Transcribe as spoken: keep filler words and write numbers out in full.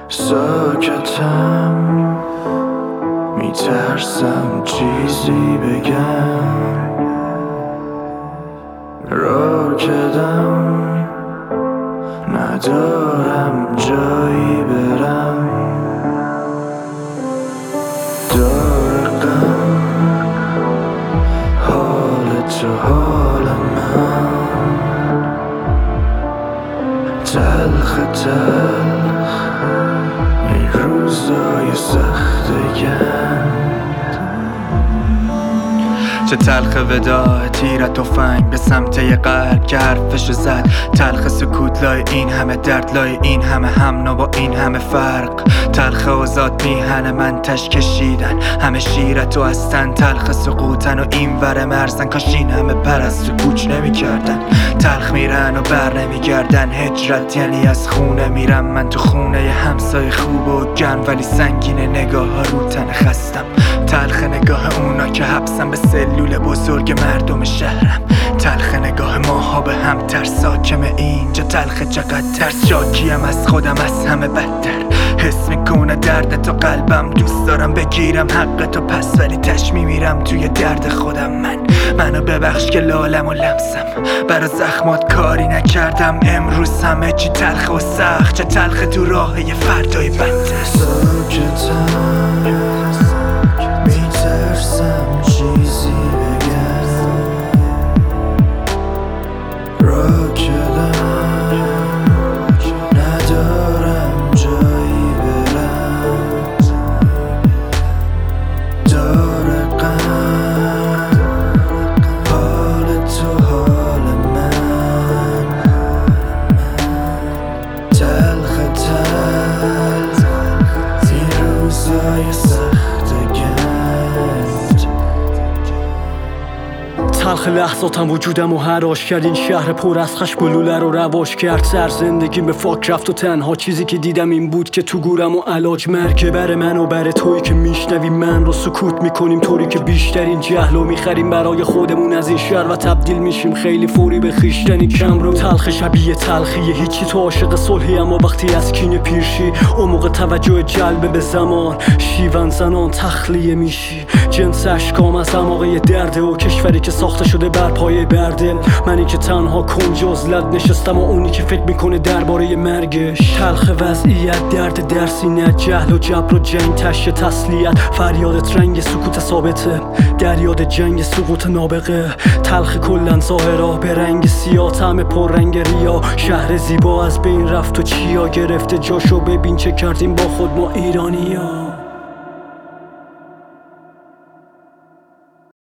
ساکتم، میترسم چیزی بگم، راکدم، ندارم جایی برم. دار غم، حال تو حال من، تلخ تلخ این روزای سختگند. چه تلخ وداع تیر تفنگ به سمت یه قلب که حرفشو زد. تلخ سکوت لای این همه درد، لای این همه هم نو با این همه فرق. تلخ آزاد میهن من تش کشیدن، همه شیرت و هستن. تلخ سقوطن و این ور مرزن، کاش این همه پرست و کوچ نمی کردن. تلخ میرن و بر نمی گردن. هجرت یعنی از خونه میرم من تو خونه ی همسای خوب و گرم، ولی سنگین نگاه ها رو تن خستم. تلخ نگاه اونا که حبسم به سلول بزرگ مردم شهرم. تلخ نگاه ماها به هم ترس حاکم اینجا. تلخ چقدر ترس، شاکیم از خودم از همه بدتر. حس میکنه درد تو قلبم، دوست دارم بگیرم حق تو پس، ولی تش میمیرم توی درد خودم. من منو ببخش که لالم و لمسم، برا زخمات کاری نکردم. امروز همه چی تلخ و سخت، چه تلخ تو راه یه فردای بدتر. ساکتم، میترسم چیزی بگم، راکدم، ندارم جایی برم. دار غم، حال تو حال من، تلخ تلخ این روزای سختگند. تلخ لحظاتم وجودم و حراش کرد. این شهر پر از خشم بلوله رو رواش کرد. سر زندگیم به فاک رفت و تنها چیزی که دیدم این بود که تو گورم و علاج مرگه. بر من و بر تویی که میشنوی من رو سکوت میکنیم، طوری که بیشترین جهل رو میخریم برای خودمون از این شهر و تبدیل میشیم خیلی فوری به خویشتنی کم رو. تلخ شبیه تلخیه هیچی، تو عاشق صلحی اما وقتی از کینه پیرشی اون موقع توجه جلب به زمان. شیون زنان تخلیه میشی، جنس اشکام از عماقه درده و کشوری که ساخته شده بر پایه برده. منی که تنها کنج عزلت نشستم و اونی که فکر میکنه درباره مرگش. تلخ وضعیت، درد در سینه، جهل و جبر و جنگ، تشه تسلیت. فریادت رنگ سکوت ثابته، در یاد جنگ سقوط نابغه. تلخ کلن ظاهرا به رنگ سیاه، طعم پر رنگ ریا. شهر زیبا از بین رفت و چیا گرفته جاشو، ببین چه کردیم با خود ما ایرانیا.